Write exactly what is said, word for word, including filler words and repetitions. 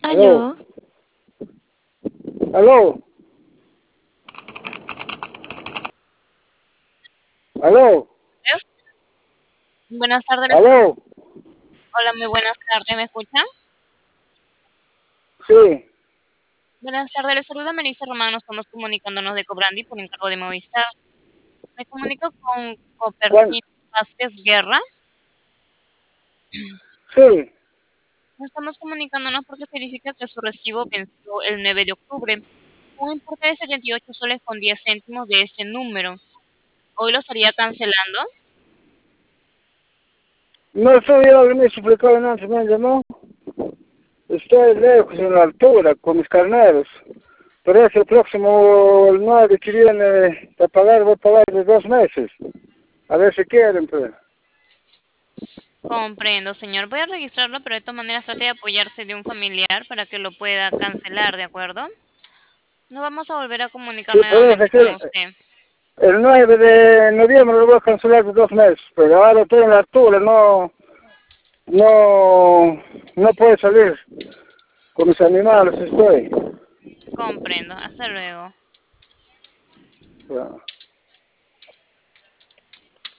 Aló. Aló. Aló. Aló. Buenas tardes. Aló. Hola, muy buenas tardes. ¿Me escuchan? Sí. Buenas tardes. Les saluda Melissa Román. Nos estamos comunicándonos de Cobrandi por encargo de Movistar. Me comunico con ¿Cuál? Copertino Vázquez Guerra. Sí. Nos estamos comunicándonos porque se verifica que su recibo venció el nueve de octubre. Un importe de setenta y ocho soles con diez céntimos de ese número. Hoy lo estaría cancelando. No estoy yo que me explicó antes, me llamó. Estoy lejos en la altura con mis carneros. Pero es el próximo, el nueve que viene a pagar, voy a pagar de dos meses. A ver si quieren, pues. Comprendo, señor. Voy a registrarlo, pero de todas maneras trate de apoyarse de un familiar para que lo pueda cancelar, ¿de acuerdo? No vamos a volver a comunicar Sí, por eso nuevamente es que con el, usted. el nueve de noviembre lo voy a cancelar de dos meses. Pero ahora estoy en la altura, no, no, no puedo salir. Con mis animales estoy. Comprendo. Hasta luego. Ya.